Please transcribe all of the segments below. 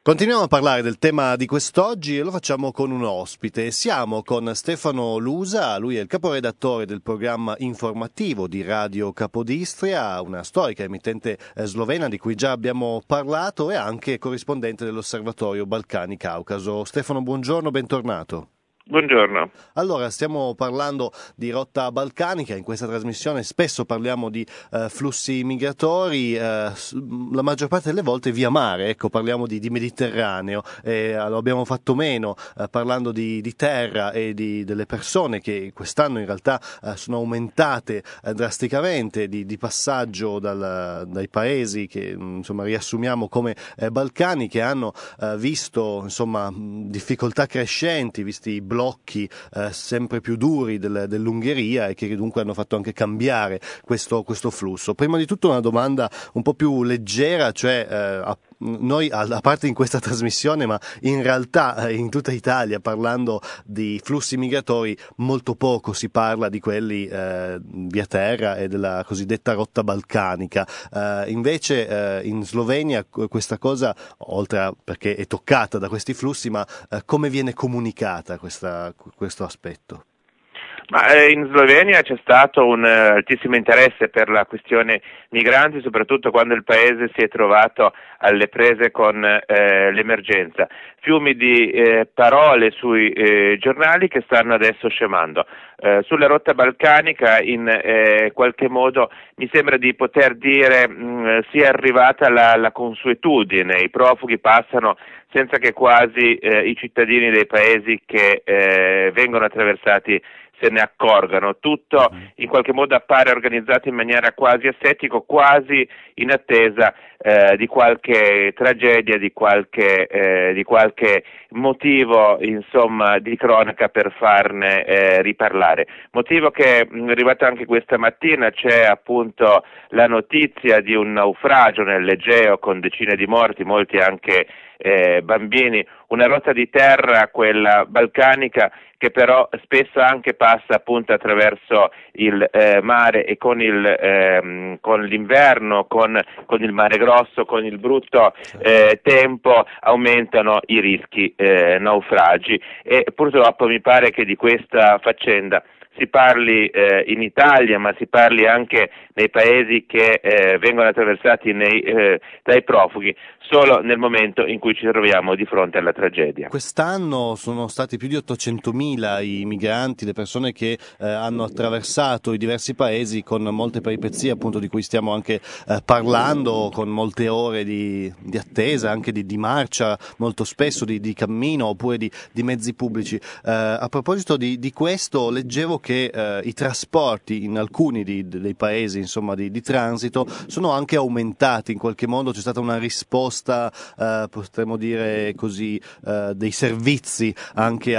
Continuiamo a parlare del tema di quest'oggi e lo facciamo con un ospite. Siamo con Stefano Lusa, lui è il caporedattore del programma informativo di Radio Capodistria, una storica emittente slovena di cui già abbiamo parlato e anche corrispondente dell'Osservatorio Balcani Caucaso. Stefano, buongiorno, bentornato. Buongiorno. Allora, stiamo parlando di rotta balcanica, in questa trasmissione spesso parliamo di flussi migratori, la maggior parte delle volte via mare, ecco, parliamo di Mediterraneo, lo abbiamo fatto meno parlando di terra e delle persone che quest'anno in realtà sono aumentate drasticamente di passaggio dai paesi che insomma riassumiamo come balcani, che hanno visto insomma difficoltà crescenti, visti i blocchi sempre più duri dell'Ungheria e che dunque hanno fatto anche cambiare questo flusso. Prima di tutto una domanda un po' più leggera, cioè noi, a parte in questa trasmissione, ma in realtà in tutta Italia, parlando di flussi migratori, molto poco si parla di quelli via terra e della cosiddetta rotta balcanica. Invece in Slovenia questa cosa, perché è toccata da questi flussi, ma come viene comunicata questo aspetto? In Slovenia c'è stato un altissimo interesse per la questione migranti, soprattutto quando il paese si è trovato alle prese con l'emergenza. Fiumi di parole sui giornali che stanno adesso scemando. Sulla rotta balcanica in qualche modo mi sembra di poter dire sia arrivata la consuetudine, i profughi passano senza che quasi i cittadini dei paesi che vengono attraversati se ne accorgano. Tutto in qualche modo appare organizzato in maniera quasi asettico, quasi in attesa di qualche tragedia, di qualche motivo insomma di cronaca per farne riparlare. Motivo che è arrivato anche questa mattina, c'è appunto la notizia di un naufragio nell'Egeo con decine di morti, molti anche bambini, una rotta di terra, quella balcanica, che però spesso anche passa appunto attraverso il mare e con l'inverno, con il mare grosso, con il brutto tempo aumentano i rischi naufragi, e purtroppo mi pare che di questa faccenda si parli in Italia, ma si parli anche nei paesi che vengono attraversati dai profughi, solo nel momento in cui ci troviamo di fronte alla tragedia. Quest'anno sono stati più di 800.000 i migranti, le persone che hanno attraversato i diversi paesi, con molte peripezie appunto di cui stiamo anche parlando, con molte ore di attesa, anche di marcia, molto spesso di cammino oppure di mezzi pubblici. A proposito di questo, leggevo che i trasporti in alcuni dei paesi insomma di transito sono anche aumentati in qualche modo, c'è stata una risposta potremmo dire così dei servizi anche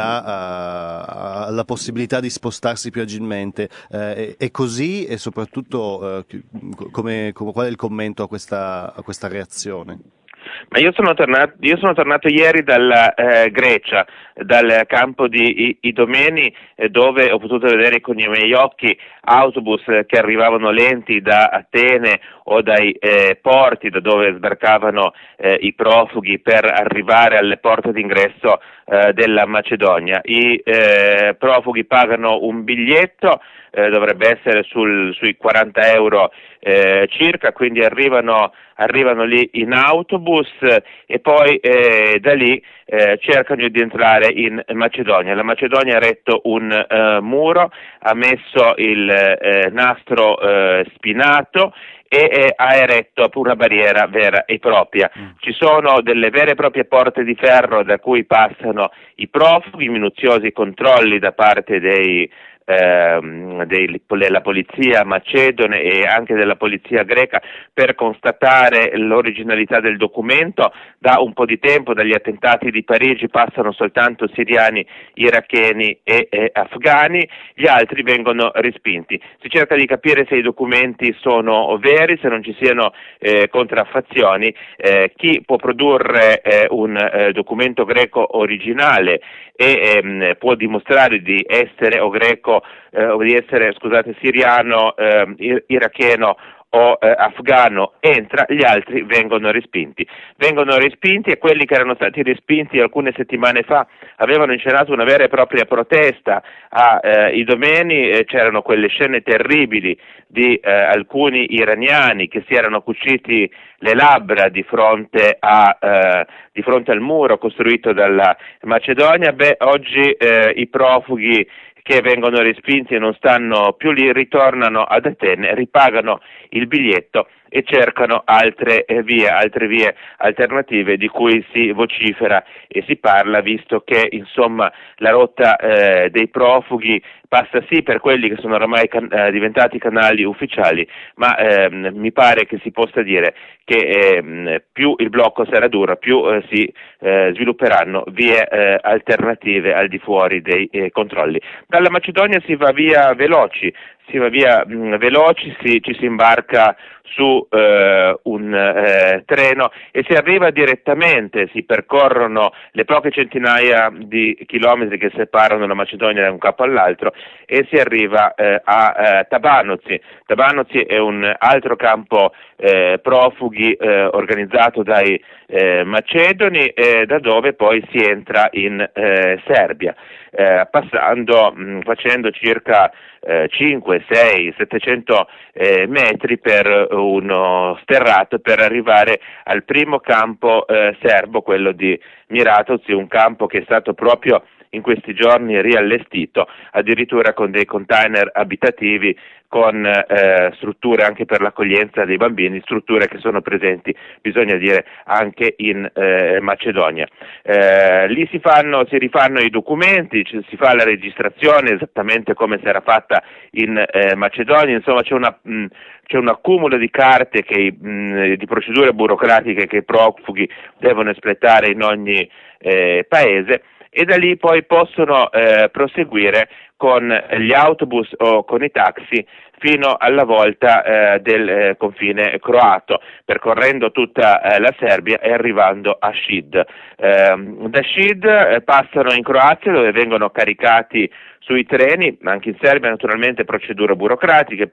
alla possibilità di spostarsi più agilmente, è così, e soprattutto qual è il commento a questa reazione? Ma io sono tornato ieri dalla Grecia, dal campo di Idomeni, dove ho potuto vedere con i miei occhi autobus che arrivavano lenti da Atene o dai porti da dove sbarcavano i profughi per arrivare alle porte d'ingresso della Macedonia. I profughi pagano un biglietto, dovrebbe essere sui 40 euro circa, quindi arrivano lì in autobus e poi da lì cercano di entrare in Macedonia. La Macedonia ha eretto un muro, ha messo il nastro spinato e ha eretto una barriera vera e propria. Ci sono delle vere e proprie porte di ferro da cui passano i profughi, minuziosi controlli da parte della polizia macedone e anche della polizia greca per constatare l'originalità del documento. Da un po' di tempo, dagli attentati di Parigi, passano soltanto siriani, iracheni e afghani, gli altri vengono respinti. Si cerca di capire se i documenti sono veri, se non ci siano contraffazioni. Chi può produrre un documento greco originale e può dimostrare di essere o greco o di essere, siriano, iracheno o afghano entra, gli altri vengono respinti. Vengono respinti e quelli che erano stati respinti alcune settimane fa avevano inscenato una vera e propria protesta a Idomeni, c'erano quelle scene terribili di alcuni iraniani che si erano cuciti le labbra di fronte al muro costruito dalla Macedonia. Oggi i profughi che vengono respinti e non stanno più lì ritornano ad Atene, ripagano il biglietto e cercano altre vie alternative di cui si vocifera e si parla, visto che insomma la rotta dei profughi passa sì per quelli che sono ormai diventati canali ufficiali, ma mi pare che si possa dire che più il blocco sarà duro, più si svilupperanno vie alternative al di fuori dei controlli. Dalla Macedonia si va via veloci, ci si imbarca su un treno e si arriva direttamente, si percorrono le poche centinaia di chilometri che separano la Macedonia da un capo all'altro e si arriva a Tabanozi. Tabanozi è un altro campo profughi organizzato dai macedoni, da dove poi si entra in Serbia, facendo circa 5, 6, 700 metri per uno sterrato per arrivare al primo campo serbo, quello di Miratoz, un campo che è stato proprio in questi giorni riallestito, addirittura con dei container abitativi, con strutture anche per l'accoglienza dei bambini, strutture che sono presenti, bisogna dire, anche in Macedonia. Lì si rifanno i documenti, si fa la registrazione esattamente come si era fatta in Macedonia, insomma c'è un accumulo di carte di procedure burocratiche che i profughi devono espletare in ogni paese, e da lì poi possono proseguire con gli autobus o con i taxi fino alla volta del confine croato, percorrendo tutta la Serbia e arrivando a Šid. Da Šid passano in Croazia, dove vengono caricati sui treni, anche in Serbia naturalmente procedure burocratiche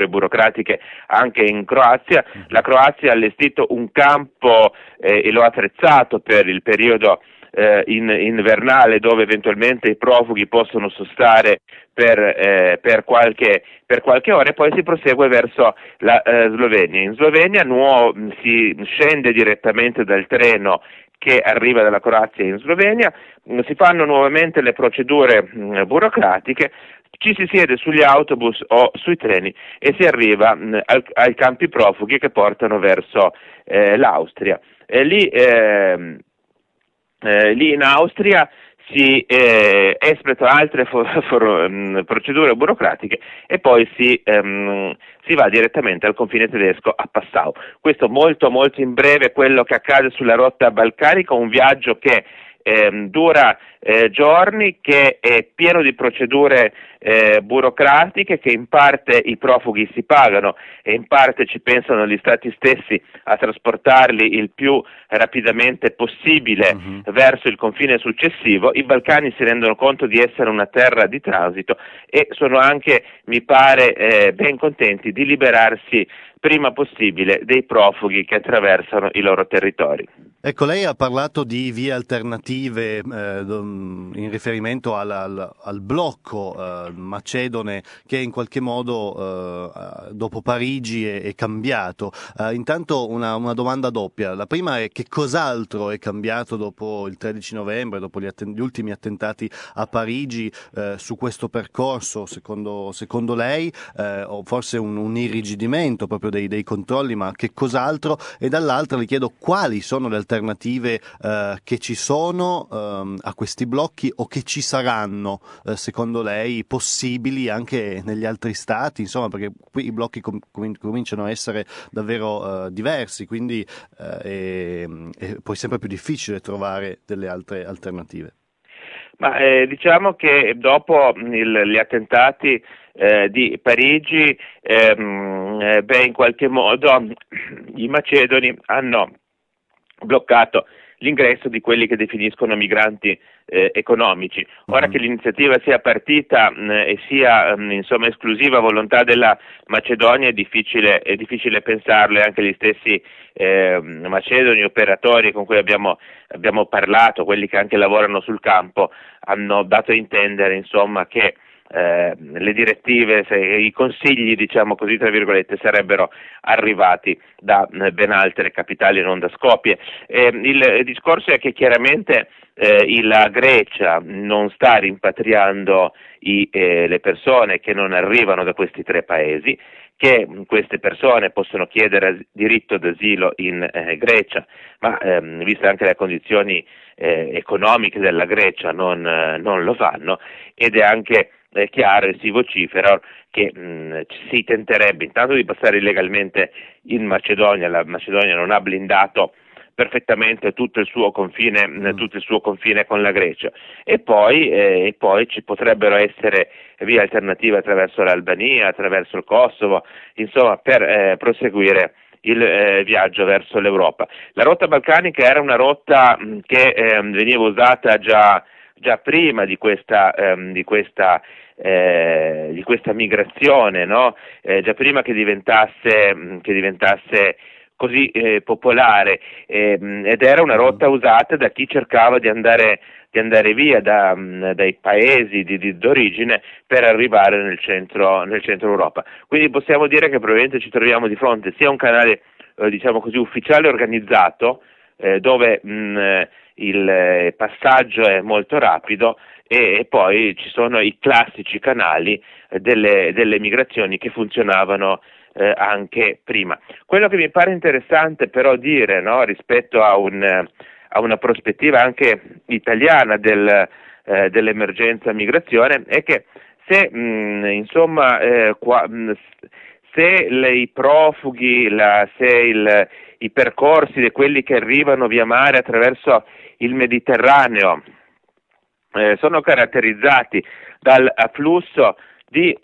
anche in Croazia. La Croazia ha allestito un campo e lo ha attrezzato per il periodo invernale, dove eventualmente i profughi possono sostare per qualche ora, e poi si prosegue verso la Slovenia. In Slovenia si scende direttamente dal treno che arriva dalla Croazia in Slovenia, si fanno nuovamente le procedure burocratiche, ci si siede sugli autobus o sui treni e si arriva ai campi profughi che portano verso l'Austria. Lì in Austria si espletano altre procedure burocratiche e poi si va direttamente al confine tedesco a Passau. Questo molto molto in breve quello che accade sulla rotta balcanica, un viaggio che dura giorni, che è pieno di procedure burocratiche, che in parte i profughi si pagano e in parte ci pensano gli stati stessi a trasportarli il più rapidamente possibile verso il confine successivo. I Balcani si rendono conto di essere una terra di transito e sono anche, mi pare, ben contenti di liberarsi prima possibile dei profughi che attraversano i loro territori. Ecco, lei ha parlato di vie alternative in riferimento al blocco macedone che in qualche modo dopo Parigi è cambiato. Intanto una domanda doppia. La prima è: che cos'altro è cambiato dopo il 13 novembre, dopo gli ultimi attentati a Parigi, su questo percorso, secondo lei, o forse un irrigidimento proprio dei controlli, ma che cos'altro? E dall'altra le chiedo quali sono le alternative che ci sono a questi blocchi, o che ci saranno secondo lei possibili anche negli altri stati, insomma, perché qui i blocchi cominciano a essere davvero diversi, quindi è poi sempre più difficile trovare delle altre alternative. Ma diciamo che dopo gli attentati di Parigi, in qualche modo i macedoni hanno bloccato l'ingresso di quelli che definiscono migranti economici. Ora che l'iniziativa sia partita e sia insomma esclusiva volontà della Macedonia è difficile pensarlo, e anche gli stessi macedoni operatori con cui abbiamo parlato, quelli che anche lavorano sul campo, hanno dato a intendere insomma che le direttive, i consigli, diciamo così, tra virgolette, sarebbero arrivati da ben altre capitali, non da Skopje. Il discorso è che chiaramente la Grecia non sta rimpatriando le persone che non arrivano da questi tre paesi, che queste persone possono chiedere diritto d'asilo in Grecia, ma viste anche le condizioni economiche della Grecia non lo fanno, ed è anche chiaro e si vocifera che si tenterebbe intanto di passare illegalmente in Macedonia. La Macedonia non ha blindato perfettamente tutto il suo confine con la Grecia, e poi ci potrebbero essere vie alternative attraverso l'Albania, attraverso il Kosovo, insomma, per proseguire il viaggio verso l'Europa. La rotta balcanica era una rotta che veniva usata già prima di questa migrazione, no? Già prima che diventasse così popolare, ed era una rotta usata da chi cercava di andare via dai paesi d'origine per arrivare nel centro Europa. Quindi possiamo dire che probabilmente ci troviamo di fronte sia a un canale diciamo così ufficiale organizzato, dove il passaggio è molto rapido, e poi ci sono i classici canali delle migrazioni che funzionavano anche prima. Quello che mi pare interessante però dire, no, rispetto a una prospettiva anche italiana dell'emergenza migrazione, è che se i profughi, i percorsi di quelli che arrivano via mare attraverso il Mediterraneo sono caratterizzati dal afflusso di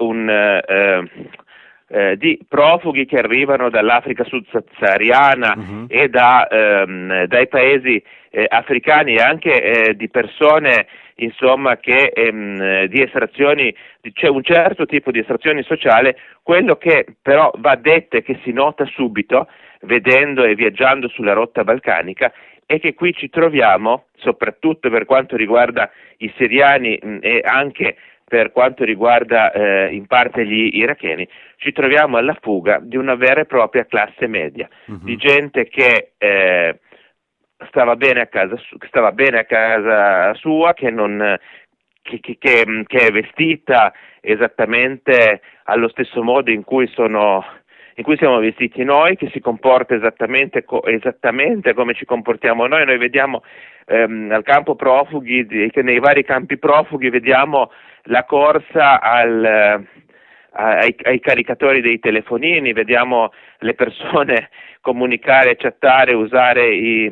profughi che arrivano dall'Africa subsahariana e dai paesi africani, e anche di persone insomma che di estrazioni, c'è un certo tipo di estrazione sociale. Quello che però va detto e che si nota subito vedendo e viaggiando sulla rotta balcanica è che qui ci troviamo, soprattutto per quanto riguarda i siriani e anche per quanto riguarda in parte gli iracheni, ci troviamo alla fuga di una vera e propria classe media, di gente che stava bene a casa sua, che è vestita esattamente allo stesso modo in cui siamo vestiti noi, che si comporta esattamente come ci comportiamo noi. Noi vediamo al campo profughi, che nei vari campi profughi vediamo la corsa ai caricatori dei telefonini, vediamo le persone comunicare, chattare, usare i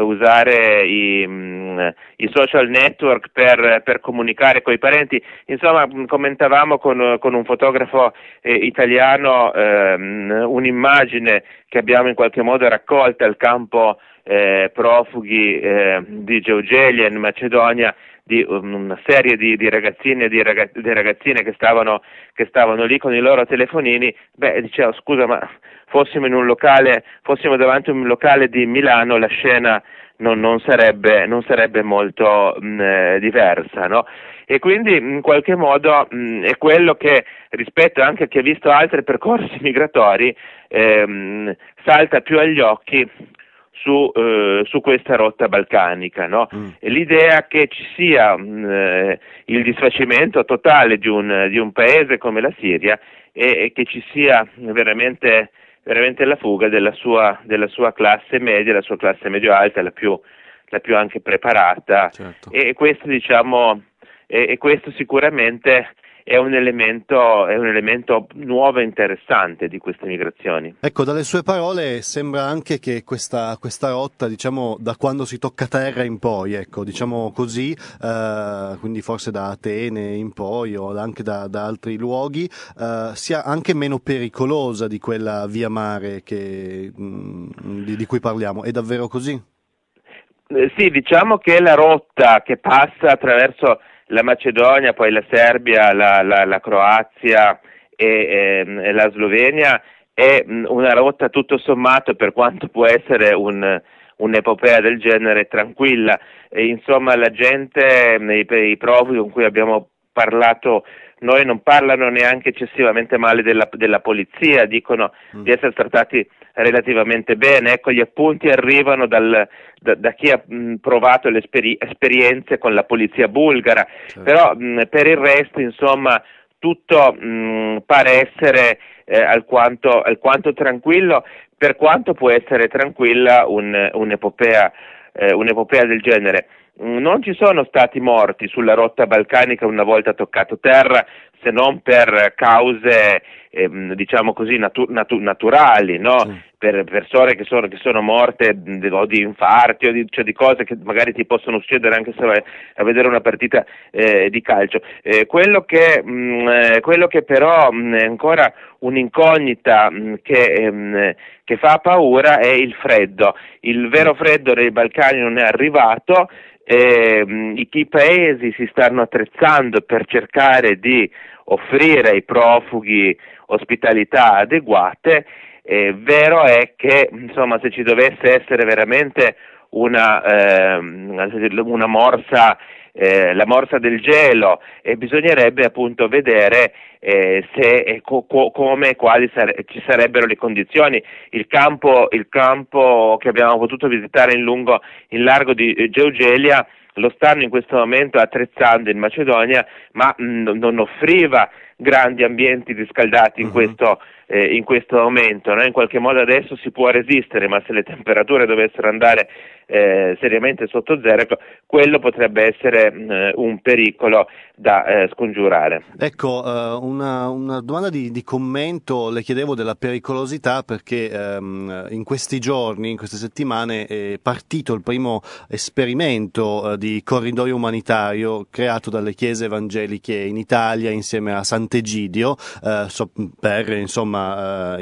social network per comunicare coi parenti. Insomma, commentavamo con un fotografo italiano un'immagine che abbiamo in qualche modo raccolta al campo profughi di Geugelje in Macedonia, di una serie di ragazzini e di ragazzine che stavano lì con i loro telefonini. Dicevo, scusa, ma fossimo davanti a un locale di Milano, la scena non sarebbe molto diversa, no? E quindi in qualche modo è quello che, rispetto anche a chi ha visto altri percorsi migratori, salta più agli occhi su questa rotta balcanica, no? E l'idea che ci sia il disfacimento totale di un paese come la Siria, e che ci sia veramente la fuga della sua classe media, la sua classe medio-alta, la più anche preparata. Certo. E questo, diciamo, e questo sicuramente è un elemento nuovo e interessante di queste migrazioni. Ecco, dalle sue parole sembra anche che questa rotta, diciamo, da quando si tocca terra in poi, ecco, diciamo così, quindi forse da Atene in poi o anche da altri luoghi, sia anche meno pericolosa di quella via mare di cui parliamo. È davvero così? Sì, diciamo che la rotta che passa attraverso la Macedonia, poi la Serbia, la Croazia e la Slovenia è una rotta tutto sommato, per quanto può essere un'epopea del genere, tranquilla. E, insomma, la gente, i profughi con cui abbiamo parlato noi, non parlano neanche eccessivamente male della polizia, dicono di essere trattati relativamente bene. Ecco, gli appunti arrivano da chi ha provato le esperienze con la polizia bulgara, Certo. però per il resto, insomma, tutto pare essere alquanto tranquillo, per quanto può essere tranquilla un'epopea del genere. Non ci sono stati morti sulla rotta balcanica una volta toccato terra, se non per cause diciamo così naturali, no? Sì. Per persone che sono morte o di infarti cioè di cose che magari ti possono succedere anche se vai a vedere una partita di calcio. Quello che però è ancora un'incognita che fa paura è il freddo. Il vero freddo nei Balcani non è arrivato. I paesi si stanno attrezzando per cercare di offrire ai profughi ospitalità adeguate. Vero è che, insomma, se ci dovesse essere veramente una morsa, la morsa del gelo, bisognerebbe appunto vedere se come e quali ci sarebbero le condizioni. Il campo che abbiamo potuto visitare in largo di Geugelia lo stanno in questo momento attrezzando in Macedonia, ma non offriva grandi ambienti riscaldati in questo momento, no? In qualche modo adesso si può resistere, ma se le temperature dovessero andare seriamente sotto zero, ecco, quello potrebbe essere un pericolo da scongiurare. Ecco, una domanda di commento le chiedevo della pericolosità perché in questi giorni, in queste settimane è partito il primo esperimento di corridoio umanitario creato dalle chiese evangeliche in Italia insieme a Sant'Egidio per insomma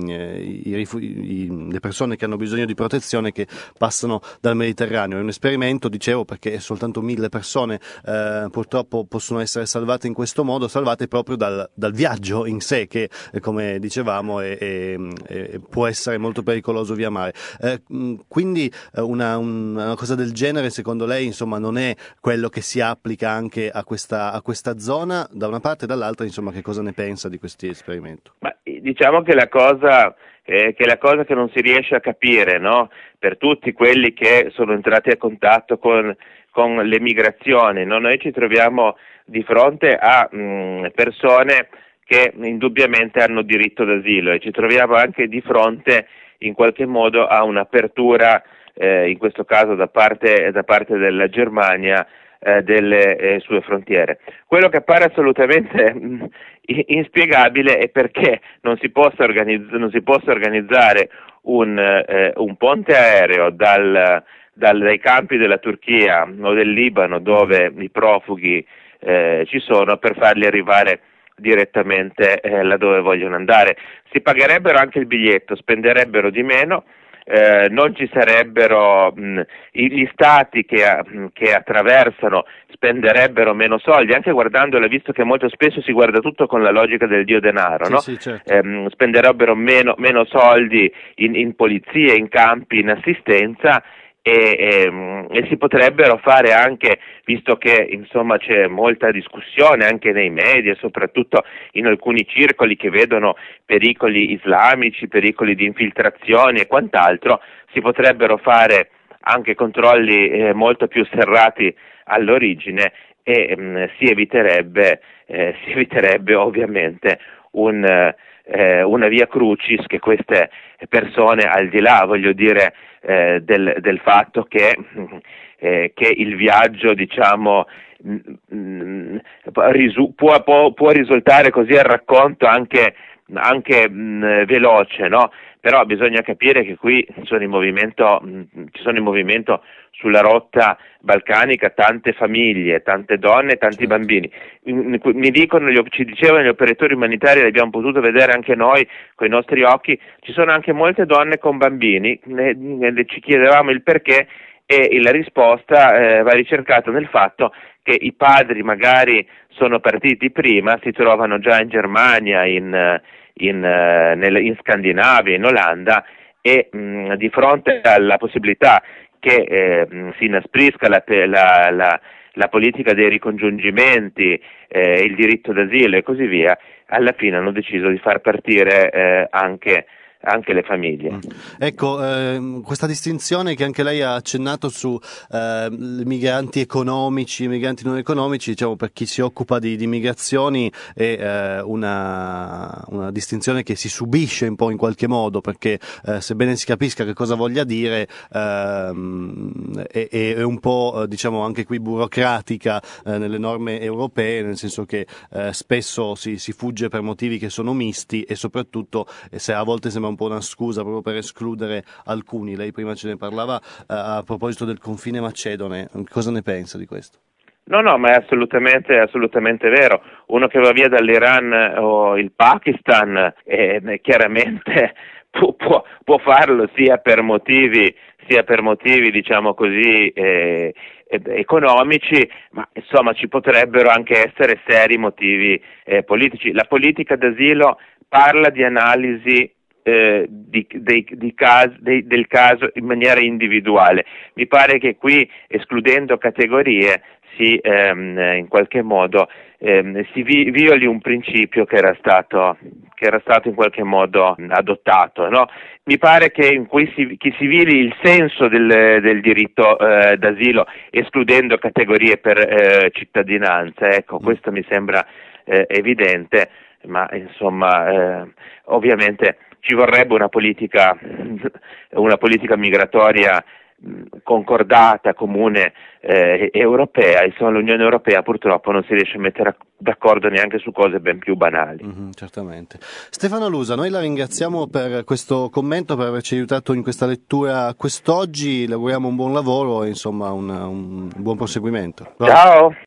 le persone che hanno bisogno di protezione che passano dal Mediterraneo. È un esperimento, dicevo, perché soltanto 1000 persone purtroppo possono essere salvate in questo modo, salvate proprio dal viaggio in sé che, come dicevamo, può essere molto pericoloso via mare. Quindi una cosa del genere, secondo lei, insomma, non è quello che si applica anche a questa zona, da una parte e dall'altra, insomma, che cosa ne pensa di questi esperimenti? Ma diciamo che la cosa che non si riesce a capire, no? Per tutti quelli che sono entrati a contatto con le migrazioni, no? Noi ci troviamo di fronte a persone che indubbiamente hanno diritto d'asilo e ci troviamo anche di fronte in qualche modo a un'apertura, in questo caso da parte della Germania, delle sue frontiere. Quello che appare assolutamente inspiegabile è perché non si possa organizzare un ponte aereo dai campi della Turchia o del Libano, dove i profughi ci sono, per farli arrivare direttamente laddove vogliono andare. Si pagherebbero anche il biglietto, spenderebbero di meno. Non ci sarebbero gli stati che attraversano spenderebbero meno soldi, anche guardandola, visto che molto spesso si guarda tutto con la logica del dio denaro, no? Sì, certo. Spenderebbero meno soldi in polizie, in campi, in assistenza. E si potrebbero fare anche, visto che insomma c'è molta discussione anche nei media, soprattutto in alcuni circoli che vedono pericoli islamici, pericoli di infiltrazioni e quant'altro, si potrebbero fare anche controlli molto più serrati all'origine e si eviterebbe ovviamente una via crucis che queste persone, al di là, voglio dire, del fatto che il viaggio, diciamo, può risultare così al racconto anche veloce, no? Però bisogna capire che qui ci sono in movimento sulla rotta balcanica tante famiglie, tante donne, tanti bambini. Ci dicevano gli operatori umanitari, l'abbiamo potuto vedere anche noi con i nostri occhi, ci sono anche molte donne con bambini, ci chiedevamo il perché e la risposta va ricercata nel fatto che i padri magari sono partiti prima, si trovano già in Germania, in Scandinavia, in Olanda, e di fronte alla possibilità che si inasprisca la politica dei ricongiungimenti, il diritto d'asilo e così via, alla fine hanno deciso di far partire anche le famiglie. Ecco, questa distinzione che anche lei ha accennato su migranti economici e migranti non economici, diciamo, per chi si occupa di migrazioni è una distinzione che si subisce un po' in qualche modo, perché sebbene si capisca che cosa voglia dire, è un po' diciamo anche qui burocratica nelle norme europee, nel senso che spesso si fugge per motivi che sono misti e soprattutto se a volte sembra un po' una scusa proprio per escludere alcuni. Lei prima ce ne parlava a proposito del confine macedone. Cosa ne pensa di questo? No, ma è assolutamente vero. Uno che va via dall'Iran o il Pakistan chiaramente può farlo sia per motivi diciamo così economici, ma insomma ci potrebbero anche essere seri motivi politici. La politica d'asilo parla di analisi del caso in maniera individuale. Mi pare che qui, escludendo categorie, in qualche modo si violi un principio che era stato in qualche modo adottato, no? Mi pare che in cui si violi il senso del diritto d'asilo, escludendo categorie per cittadinanza. Ecco, questo mi sembra evidente, ma insomma ovviamente ci vorrebbe una politica migratoria concordata, comune europea. Insomma, l'Unione Europea purtroppo non si riesce a mettere d'accordo neanche su cose ben più banali. Certamente. Stefano Lusa, noi la ringraziamo per questo commento, per averci aiutato in questa lettura quest'oggi. Le auguriamo un buon lavoro e insomma un buon proseguimento. Ciao.